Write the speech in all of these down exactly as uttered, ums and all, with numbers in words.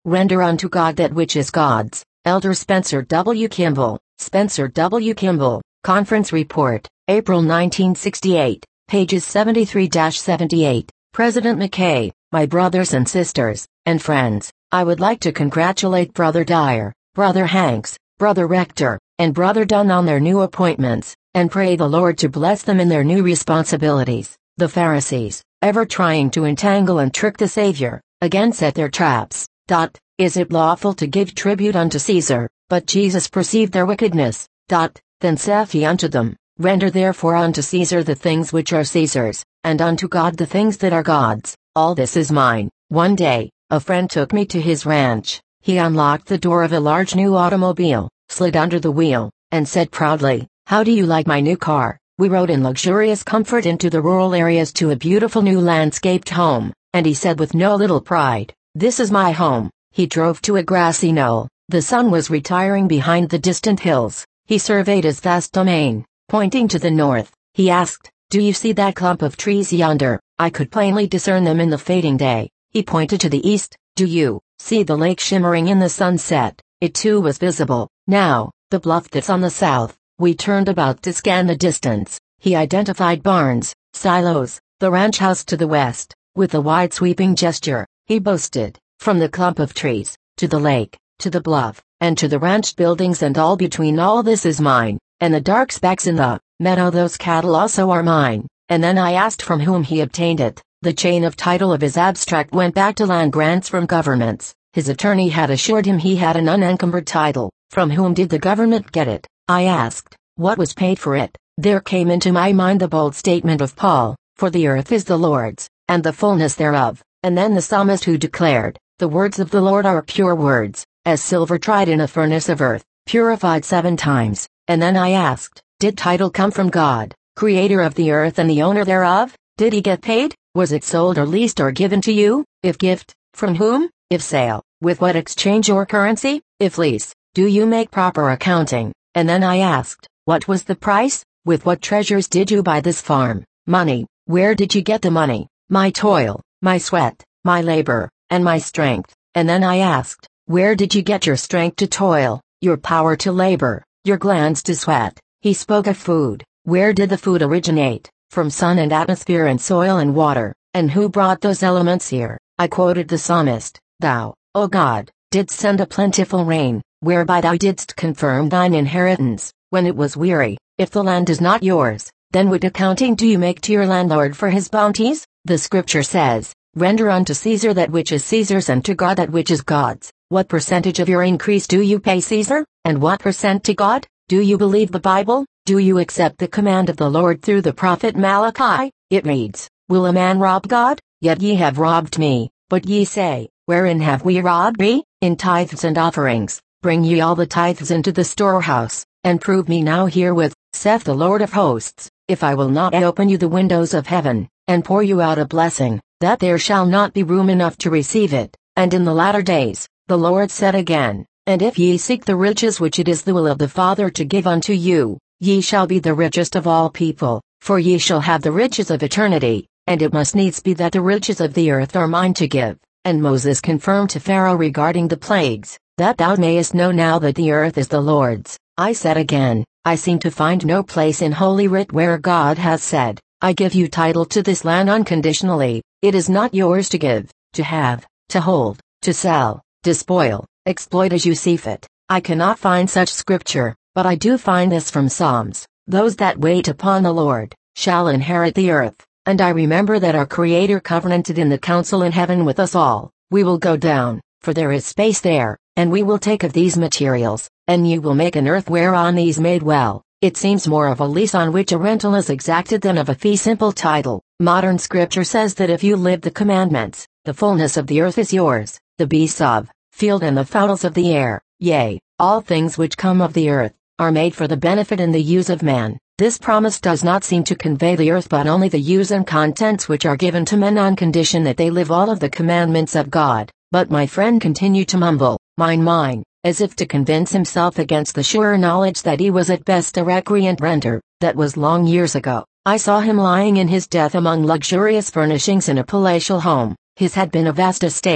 Render unto God that which is God's. Elder Spencer W. Kimball, Spencer W. Kimball, Conference Report, April nineteen sixty-eight, pages seventy-three to seventy-eight. President McKay, my brothers and sisters, and friends, I would like to congratulate Brother Dyer, Brother Hanks, Brother Rector, and Brother Dunn on their new appointments, and pray the Lord to bless them in their new responsibilities. The Pharisees, ever trying to entangle and trick the Savior, again set their traps. Dot, is it lawful to give tribute unto Caesar? But Jesus perceived their wickedness. Dot, then saith he unto them, Render therefore unto Caesar the things which are Caesar's, and unto God the things that are God's. All this is mine. One day, a friend took me to his ranch. He unlocked the door of a large new automobile, slid under the wheel, and said proudly, How do you like my new car? We rode in luxurious comfort into the rural areas to a beautiful new landscaped home, and he said with no little pride, This is my home. He drove to a grassy knoll. The sun was retiring behind the distant hills. He surveyed his vast domain, pointing to the north. He asked, Do you see that clump of trees yonder? I could plainly discern them in the fading day. He pointed to the east. Do you see the lake shimmering in the sunset? It too was visible. Now, the bluff that's on the south. We turned about to scan the distance. He identified barns, silos, the ranch house to the west. With a wide sweeping gesture, he boasted, From the clump of trees, to the lake, to the bluff, and to the ranch buildings and all between, all this is mine, and the dark specks in the meadow, those cattle also are mine. And then I asked from whom he obtained it. The chain of title of his abstract went back to land grants from governments. His attorney had assured him he had an unencumbered title. From whom did the government get it? I asked. What was paid for it? There came into my mind the bold statement of Paul, For the earth is the Lord's, and the fullness thereof. And then the psalmist who declared, The words of the Lord are pure words, as silver tried in a furnace of earth, purified seven times. And then I asked, Did title come from God, creator of the earth and the owner thereof? Did he get paid? Was it sold or leased or given to you? If gift, from whom? If sale, with what exchange or currency? If lease, do you make proper accounting? And then I asked, What was the price? With what treasures did you buy this farm? Money. Where did you get the money? My toil, my sweat, my labor, and my strength. And then I asked, Where did you get your strength to toil, your power to labor, your glands to sweat? He spoke of food. Where did the food originate? From sun and atmosphere and soil and water. And who brought those elements here? I quoted the psalmist, Thou, O God, didst send a plentiful rain, whereby thou didst confirm thine inheritance, when it was weary. If the land is not yours, then what accounting do you make to your landlord for his bounties? The scripture says, Render unto Caesar that which is Caesar's and to God that which is God's. What percentage of your increase do you pay Caesar? And what percent to God? Do you believe the Bible? Do you accept the command of the Lord through the prophet Malachi? It reads, Will a man rob God? Yet ye have robbed me. But ye say, Wherein have we robbed thee? In tithes and offerings. Bring ye all the tithes into the storehouse, and prove me now herewith, saith the Lord of hosts, if I will not open you the windows of heaven, and pour you out a blessing, that there shall not be room enough to receive it. And in the latter days, the Lord said again, And if ye seek the riches which it is the will of the Father to give unto you, ye shall be the richest of all people, for ye shall have the riches of eternity, and it must needs be that the riches of the earth are mine to give. And Moses confirmed to Pharaoh regarding the plagues, that thou mayest know now that the earth is the Lord's. I said again, I seem to find no place in Holy Writ where God has said, I give you title to this land unconditionally. It is not yours to give, to have, to hold, to sell, despoil, exploit as you see fit. I cannot find such scripture, but I do find this from Psalms, Those that wait upon the Lord, shall inherit the earth. And I remember that our Creator covenanted in the council in heaven with us all, We will go down, for there is space there, and we will take of these materials, and ye will make an earth whereon these made well. It seems more of a lease on which a rental is exacted than of a fee simple title. Modern scripture says that if you live the commandments, the fullness of the earth is yours, the beasts of field and the fowls of the air, yea, all things which come of the earth, are made for the benefit and the use of man. This promise does not seem to convey the earth but only the use and contents which are given to men on condition that they live all of the commandments of God. But my friend continued to mumble, Mine, mine, as if to convince himself against the sure knowledge that he was at best a recreant renter. That was long years ago. I saw him lying in his death among luxurious furnishings in a palatial home. His had been a vast estate,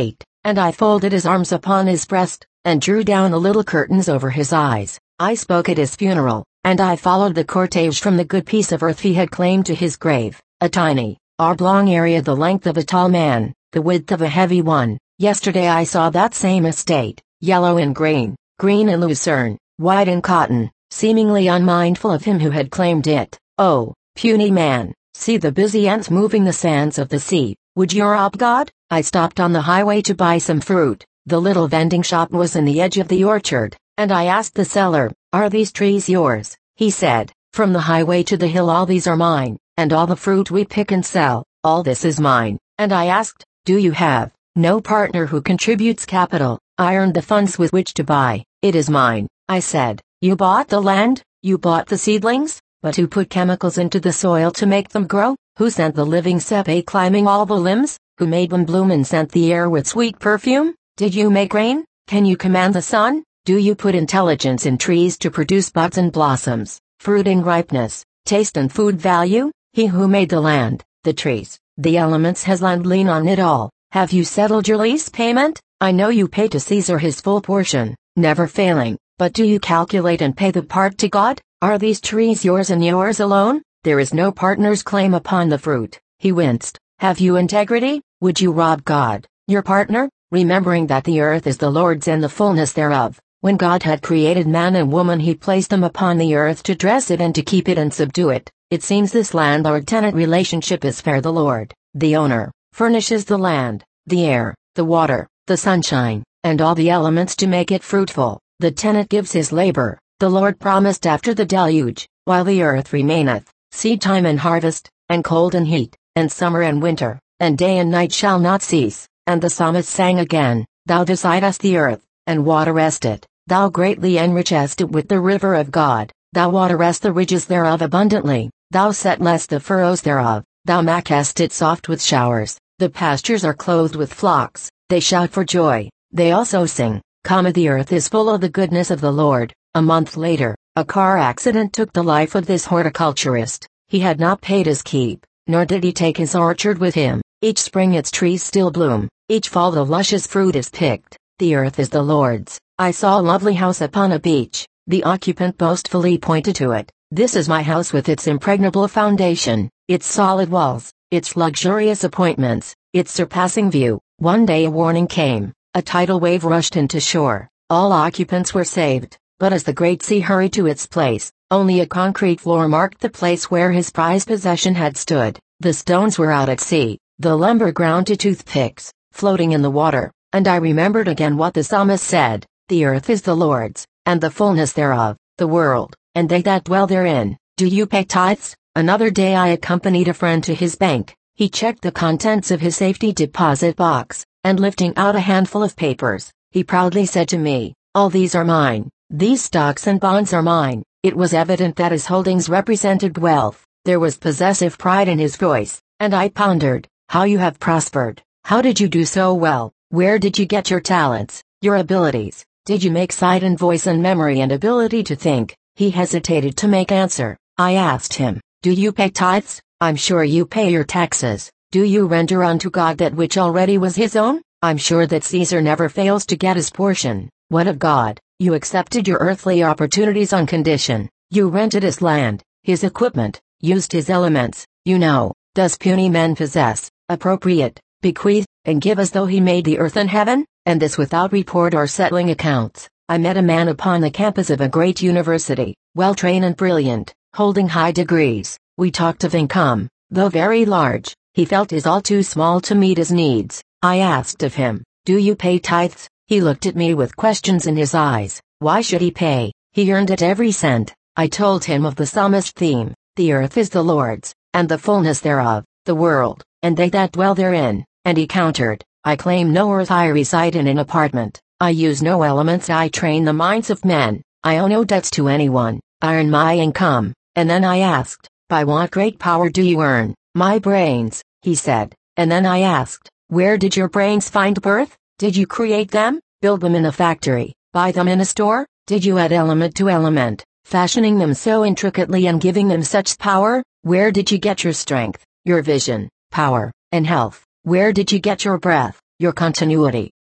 and I folded his arms upon his breast, and drew down the little curtains over his eyes. I spoke at his funeral, and I followed the cortege from the good piece of earth he had claimed to his grave, a tiny, oblong area the length of a tall man, the width of a heavy one. Yesterday I saw that same estate, yellow in grain, green in lucerne, white in cotton, seemingly unmindful of him who had claimed it. Oh, puny man, see the busy ants moving the sands of the sea. Would you rob God? I stopped on the highway to buy some fruit. The little vending shop was in the edge of the orchard, and I asked the seller, "Are these trees yours?" He said, "From the highway to the hill all these are mine, and all the fruit we pick and sell, all this is mine." And I asked, "Do you have no partner who contributes capital?" "I earned the funds with which to buy. It is mine." I said, "You bought the land? You bought the seedlings? But who put chemicals into the soil to make them grow? Who sent the living sepe climbing all the limbs? Who made them bloom and sent the air with sweet perfume? Did you make rain? Can you command the sun? Do you put intelligence in trees to produce buds and blossoms, fruit and ripeness, taste and food value? He who made the land, the trees, the elements has lent lien on it all. Have you settled your lease payment? I know you pay to Caesar his full portion, never failing, but do you calculate and pay the part to God? Are these trees yours and yours alone? There is no partner's claim upon the fruit." He winced. "Have you integrity? Would you rob God, your partner, remembering that the earth is the Lord's and the fullness thereof? When God had created man and woman he placed them upon the earth to dress it and to keep it and subdue it. It seems this landlord-tenant relationship is fair. The Lord, the owner, furnishes the land, the air, the water, the sunshine, and all the elements to make it fruitful. The tenant gives his labor. The Lord promised after the deluge, while the earth remaineth, seed time and harvest, and cold and heat, and summer and winter, and day and night shall not cease." And the psalmist sang again, "Thou decidest the earth, and waterest it. Thou greatly enrichest it with the river of God. Thou waterest the ridges thereof abundantly. Thou settlest the furrows thereof. Thou makest it soft with showers. The pastures are clothed with flocks. They shout for joy. They also sing, comma, the earth is full of the goodness of the Lord." A month later, a car accident took the life of this horticulturist. He had not paid his keep, nor did he take his orchard with him. Each spring its trees still bloom, each fall the luscious fruit is picked. The earth is the Lord's. I saw a lovely house upon a beach. The occupant boastfully pointed to it. "This is my house with its impregnable foundation, its solid walls, its luxurious appointments, its surpassing view." One day a warning came. A tidal wave rushed into shore. All occupants were saved. But as the great sea hurried to its place, only a concrete floor marked the place where his prized possession had stood. The stones were out at sea, the lumber ground to toothpicks, floating in the water, and I remembered again what the psalmist said, "The earth is the Lord's, and the fullness thereof, the world, and they that dwell therein." Do you pay tithes? Another day I accompanied a friend to his bank. He checked the contents of his safety deposit box, and lifting out a handful of papers, he proudly said to me, "All these are mine. These stocks and bonds are mine." It was evident that his holdings represented wealth. There was possessive pride in his voice, and I pondered, "How you have prospered. How did you do so well? Where did you get your talents, your abilities? Did you make sight and voice and memory and ability to think?" He hesitated to make answer. I asked him, "Do you pay tithes? I'm sure you pay your taxes. Do you render unto God that which already was his own? I'm sure that Caesar never fails to get his portion. What of God? You accepted your earthly opportunities on condition. You rented his land, his equipment, used his elements. You know, does puny men possess, appropriate, bequeath, and give as though he made the earth and heaven? And this without report or settling accounts." I met a man upon the campus of a great university, well-trained and brilliant, holding high degrees. We talked of income, though very large. He felt is all too small to meet his needs. I asked of him, "Do you pay tithes?" He looked at me with questions in his eyes. Why should he pay? He earned it every cent. I told him of the psalmist theme, "The earth is the Lord's, and the fullness thereof, the world, and they that dwell therein," and he countered, "I claim no earth. I reside in an apartment. I use no elements. I train the minds of men. I owe no debts to anyone. I earn my income." And then I asked, "By what great power do you earn?" "My brains," he said. And then I asked, "Where did your brains find birth? Did you create them, build them in a factory, buy them in a store? Did you add element to element, fashioning them so intricately and giving them such power? Where did you get your strength, your vision, power, and health? Where did you get your breath, your continuity,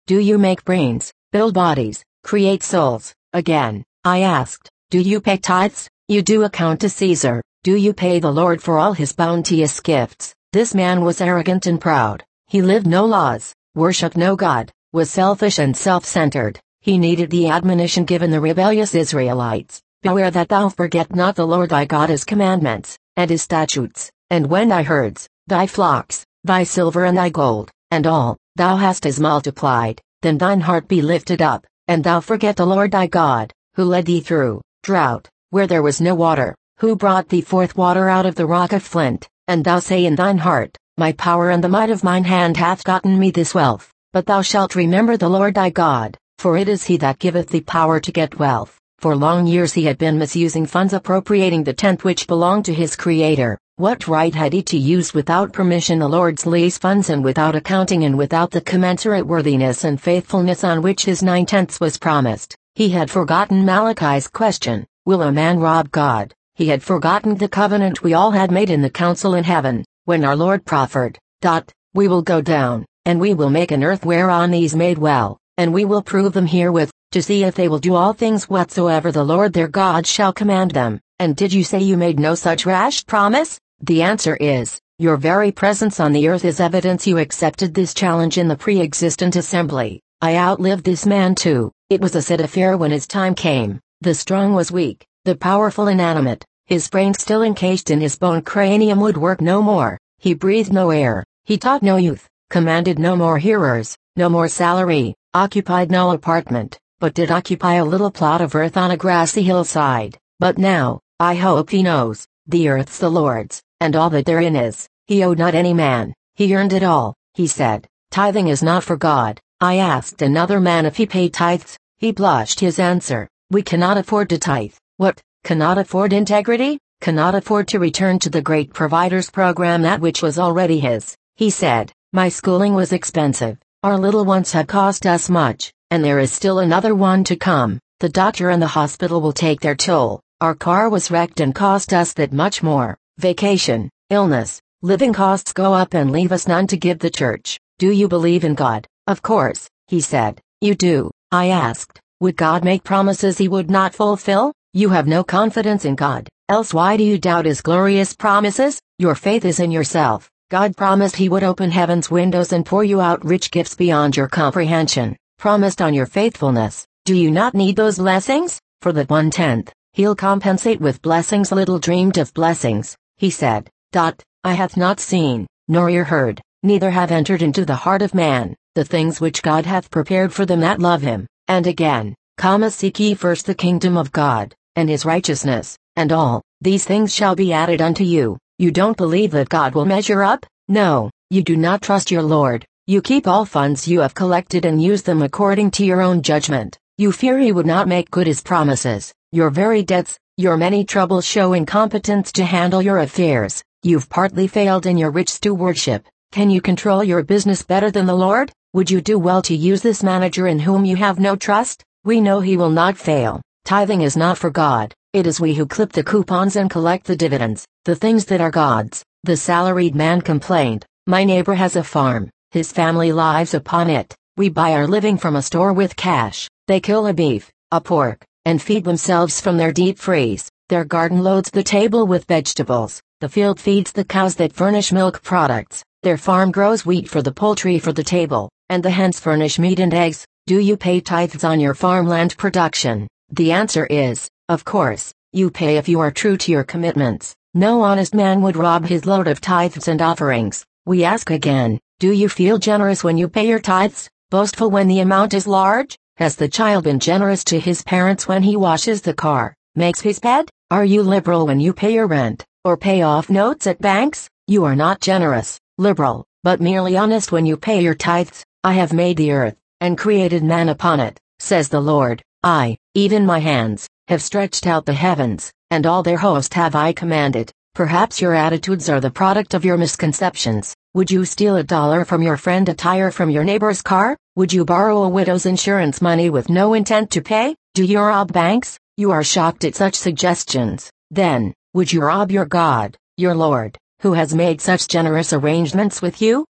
Do you make brains, build bodies, create souls? Again, I asked, do you pay tithes? You do account to Caesar. Do you pay the Lord for all his bounteous gifts? This man was arrogant and proud. He lived no laws, worshipped no God, was selfish and self-centered. He needed the admonition given the rebellious Israelites. Beware that thou forget not the Lord thy God his commandments, and his statutes, and when thy herds, thy flocks, thy silver and thy gold, and all, thou hast is multiplied, then thine heart be lifted up, and thou forget the Lord thy God, who led thee through drought, where there was no water, who brought thee forth water out of the rock of flint, and thou say in thine heart, my power and the might of mine hand hath gotten me this wealth, but thou shalt remember the Lord thy God, for it is he that giveth thee power to get wealth. For long years he had been misusing funds, appropriating the tenth which belonged to his Creator. What right had he to use without permission the Lord's lease funds, and without accounting and without the commensurate worthiness and faithfulness on which his nine-tenths was promised? He had forgotten Malachi's question, will a man rob God? He had forgotten the covenant we all had made in the council in heaven, when our Lord proffered, dot, we will go down, and we will make an earth whereon these made well, and we will prove them herewith, to see if they will do all things whatsoever the Lord their God shall command them. And did you say you made no such rash promise? The answer is, your very presence on the earth is evidence you accepted this challenge in the pre-existent assembly. I outlived this man too. It was a sad affair when his time came. The strong was weak, the powerful inanimate. His brain still encased in his bone cranium would work no more. He breathed no air. He taught no youth, commanded no more hearers, no more salary, occupied no apartment, but did occupy a little plot of earth on a grassy hillside. But now, I hope he knows, the earth's the Lord's, and all that therein is. He owed not any man, he earned it all. He said, tithing is not for God. I asked another man if he paid tithes. He blushed his answer, we cannot afford to tithe. What, cannot afford integrity? Cannot afford to return to the great provider's program that which was already his? He said, my schooling was expensive, our little ones have cost us much, and there is still another one to come. The doctor and the hospital will take their toll. Our car was wrecked and cost us that much more. Vacation, illness, living costs go up and leave us none to give the church. Do you believe in God? Of course, he said. You do. I asked, would God make promises he would not fulfill? You have no confidence in God, else why do you doubt his glorious promises? Your faith is in yourself. God promised he would open heaven's windows and pour you out rich gifts beyond your comprehension. Promised on your faithfulness. Do you not need those blessings? For that one-tenth, he'll compensate with blessings little dreamed of blessings. He said, dot, I hath not seen, nor ear heard, neither have entered into the heart of man, the things which God hath prepared for them that love him. And again, comma, seek ye first the kingdom of God, and his righteousness, and all these things shall be added unto you. You don't believe that God will measure up? No, you do not trust your Lord. You keep all funds you have collected and use them according to your own judgment. You fear he would not make good his promises. Your very debts, your many troubles show incompetence to handle your affairs. You've partly failed in your rich stewardship. Can you control your business better than the Lord? Would you do well to use this manager in whom you have no trust? We know he will not fail. Tithing is not for God. It is we who clip the coupons and collect the dividends, the things that are God's. The salaried man complained, my neighbor has a farm. His family lives upon it. We buy our living from a store with cash. They kill a beef, a pork, and feed themselves from their deep freeze. Their garden loads the table with vegetables. The field feeds the cows that furnish milk products. Their farm grows wheat for the poultry for the table, and the hens furnish meat and eggs. Do you pay tithes on your farmland production? The answer is, of course, you pay if you are true to your commitments. No honest man would rob his load of tithes and offerings. We ask again, do you feel generous when you pay your tithes? Boastful when the amount is large? Has the child been generous to his parents when he washes the car, makes his bed? Are you liberal when you pay your rent, or pay off notes at banks? You are not generous, liberal, but merely honest when you pay your tithes. I have made the earth, and created man upon it, says the Lord. I, even my hands, have stretched out the heavens, and all their host have I commanded. Perhaps your attitudes are the product of your misconceptions. Would you steal a dollar from your friend, a tire from your neighbor's car? Would you borrow a widow's insurance money with no intent to pay? Do you rob banks? You are shocked at such suggestions. Then, would you rob your God, your Lord, who has made such generous arrangements with you?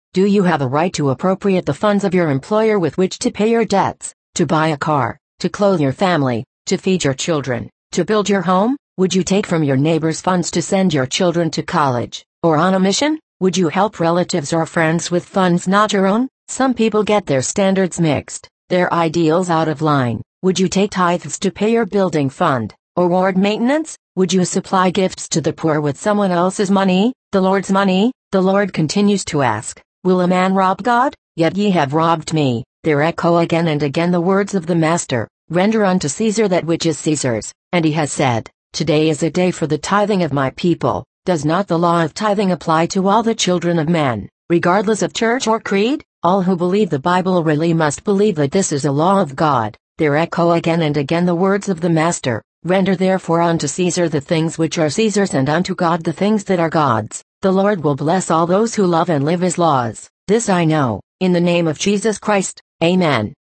Do you have a right to appropriate the funds of your employer with which to pay your debts, to buy a car, to clothe your family, to feed your children, to build your home? Would you take from your neighbor's funds to send your children to college, or on a mission? Would you help relatives or friends with funds not your own? Some people get their standards mixed, their ideals out of line. Would you take tithes to pay your building fund, or ward maintenance? Would you supply gifts to the poor with someone else's money, the Lord's money? The Lord continues to ask, will a man rob God? Yet ye have robbed me. There echo again and again the words of the Master, render unto Caesar that which is Caesar's. And he has said, today is a day for the tithing of my people. Does not the law of tithing apply to all the children of men, regardless of church or creed? All who believe the Bible really must believe that this is a law of God. There echo again and again the words of the Master, render therefore unto Caesar the things which are Caesar's and unto God the things that are God's. The Lord will bless all those who love and live his laws. This I know, in the name of Jesus Christ. Amen.